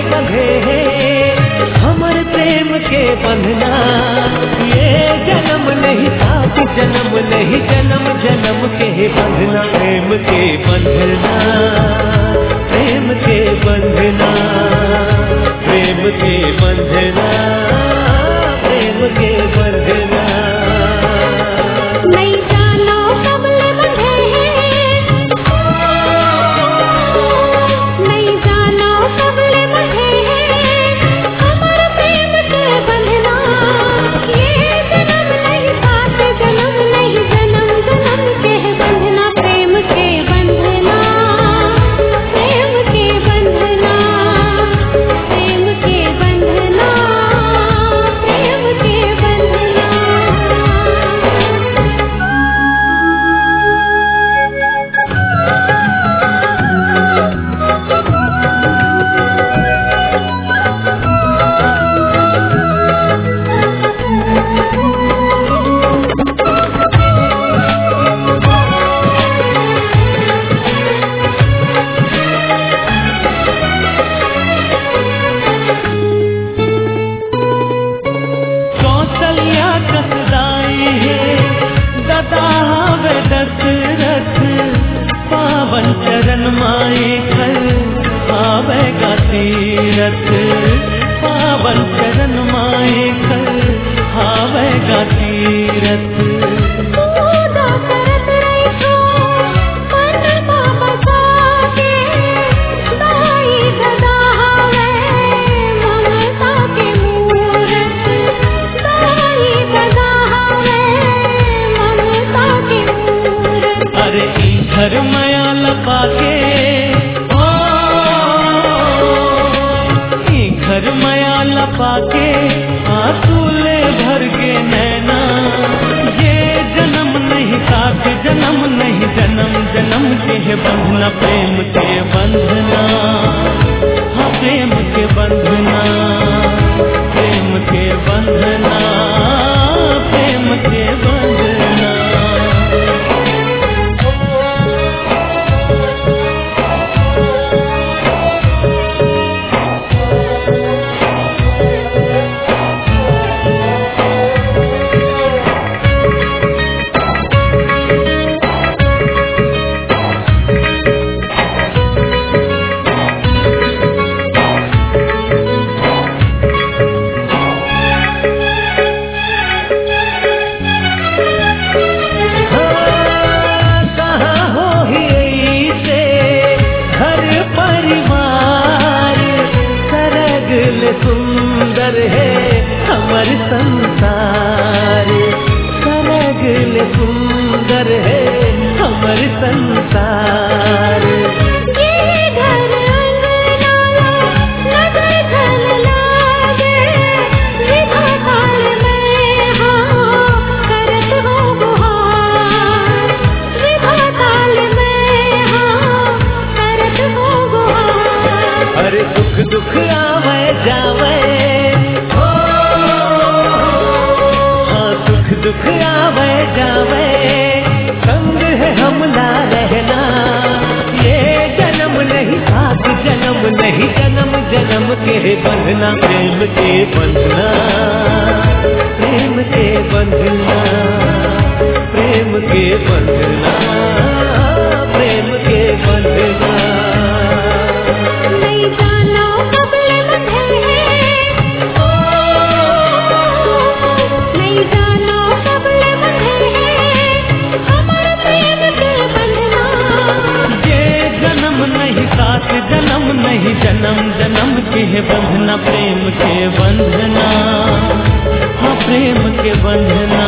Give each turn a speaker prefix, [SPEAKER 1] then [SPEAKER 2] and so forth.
[SPEAKER 1] बंधे हैं हमर प्रेम के बंधना। ये जन्म नहीं साथ जन्म नहीं जन्म जन्म के बंधना। प्रेम के बंधना प्रेम के बंधना प्रेम के बंधना प्रेम के बंधना।
[SPEAKER 2] नहीं जानो कब ले बंधे हैं, नहीं जानो कब ले बंधे हैं हमारे प्रेम के बंधना। ये जन्म नहीं साथ जन्म नहीं जन्म जन्म के बंधना। प्रेम के बंधना प्रेम के बंधना प्रेम के बंधना प्रेम के बंधना।
[SPEAKER 1] कौशल्या कसदाई है ददा हवे दशरथ। पावन चरण माए कर आवेगा तीरथ। पावन चरण माए कर आवेगा तीरथ।
[SPEAKER 2] पूजा करत रही छो मन बाबा के। दाई ददा हवे ममता के मूरत। दाई ददा हवे ममता के मूरत।
[SPEAKER 1] अरे ई घर माया लपा के ई घर माया लपा के आंसू ले भर के नैना। ये जन्म नहीं साथ जन्म नहीं जन्म जन्म के बंधना। प्रेम के बंधना हाँ प्रेम के बंधना प्रेम के बंधना प्रेम के बंधना। कहाँ हो ही से घर परिवार। सरगल सुंदर है हमर संसार। सरगल सुंदर है हमर संसार।
[SPEAKER 2] ये घर अंगना नगर घर लागे। विधाताल में हाँ करत हो गुहार। विधाताल में हाँ करत हो गुहार।
[SPEAKER 1] अरे दुख दुख आवे जावे हो हाँ दुख दुख आवे जावे। संग है हम ना रहना। ये जन्म नहीं साथ जन्म नहीं जन्म जन्म के बंधना। प्रेम के बंधना प्रेम के बंधना प्रेम के बंधना प्रेम के बंधना।
[SPEAKER 2] नहीं जानो कब ले बंधे हैं, नहीं जानो कब ले बंधे हैं हमारे प्रेम के बंधना।
[SPEAKER 1] ये जन्म नहीं साथ जन्म नहीं जन्म जन्म के बंधना। प्रेम के बंधना हाँ प्रेम के बंधना